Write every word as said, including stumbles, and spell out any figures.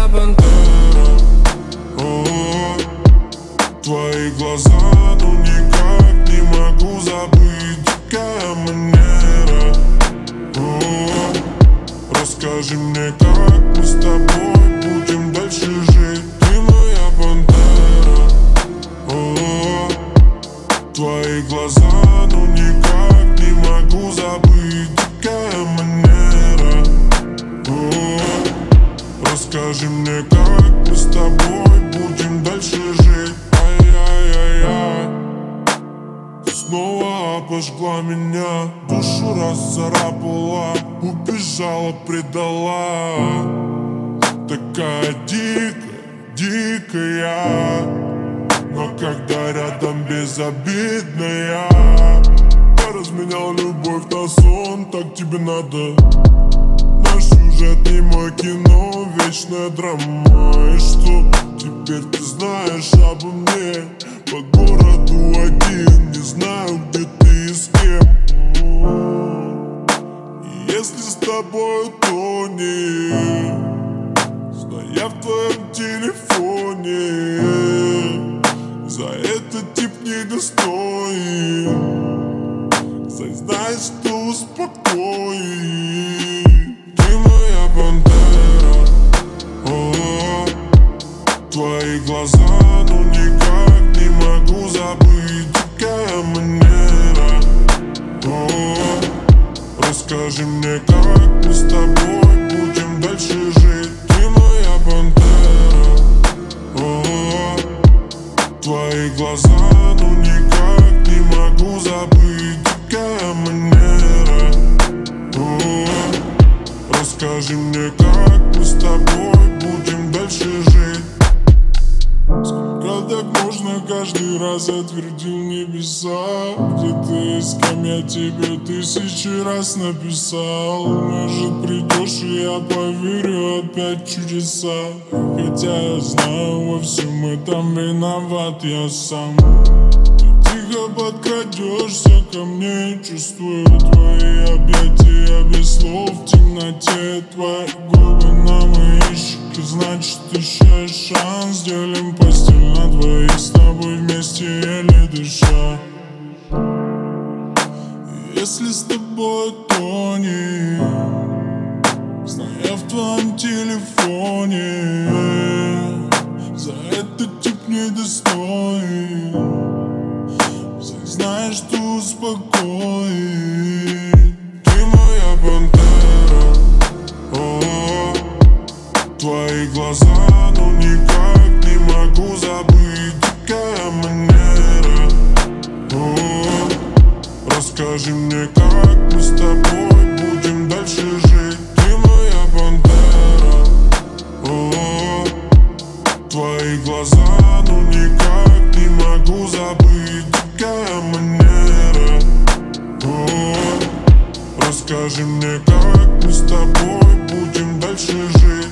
моя пантера. О-о-о. Твои глаза, ну никак не могу забыть. Дикая манера. О-о-о. Расскажи мне, как мы с тобой будем дальше жить. Ты моя пантера. О-о-о. Твои глаза, ну никак не могу забыть. Дикая манера. О-о-о. Расскажи мне, как мы с тобой будем дальше жить. Ай-яй-яй-яй. Ты снова обожгла меня, душу расцарапала, убежала, предала. Такая дикая, дикая, но когда рядом безобидная. Я разменял любовь на сон, так тебе надо. Наш сюжет не мой кино, вечная драма. И что теперь ты знаешь обо мне? По городу один, не знаю, где ты и с кем. И если с тобой, то не зная в твоем телефоне. За это тип недостоин. Знаешь, что успокоит. Ты моя пантера. О-о-о. Твои глаза, ну никак не могу забыть. Дикая манера. О-о-о. Расскажи мне, как мы с тобой будем дальше жить. Ты моя пантера. О-о-о. Твои глаза, ну никак не могу забыть. Дикая манера. О-о-о. Расскажи мне, как мы с тобой будем дальше жить. Сколько так можно, каждый раз отвердил небеса. Где ты, с кем я тебе тысячи раз написал. Может придешь и я поверю опять чудеса. Хотя я знаю, во всем этом виноват я сам. Ты тихо подкрадешься ко мне, чувствую твои объятия без слов в темноте. Твои губы на мои щеки, значит еще есть шанс. Делим постель на двоих, с тобой вместе еле дыша. Если с тобой, то не зная в твоем телефоне. За это тип недостоин. Знаешь, что успокоит. Ты моя пантера. О-о-о. Твои глаза, ну никак не могу забыть. Дикая манера. О-о-о. Расскажи мне, как мы с тобой будем дальше жить. Ты моя пантера. О-о-о. Твои глаза, ну никак не могу забыть. Дикая манера. О-о-о. Расскажи мне, как мы с тобой будем дальше жить.